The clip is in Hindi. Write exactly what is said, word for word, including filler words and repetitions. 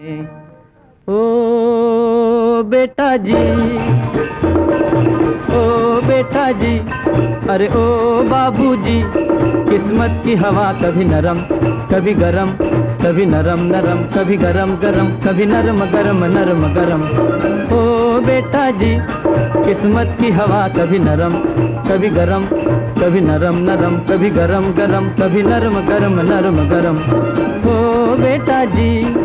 ओ बेटा जी, ओ बेटा जी, अरे ओ बाबूजी, किस्मत की हवा कभी नरम कभी गरम, कभी नरम नरम कभी गरम गरम, कभी नरम गरम नरम गरम। ओ बेटा जी, किस्मत की हवा कभी नरम कभी गरम, कभी नरम नरम कभी गरम गरम, कभी नरम गरम नरम गरम। ओ बेटा जी।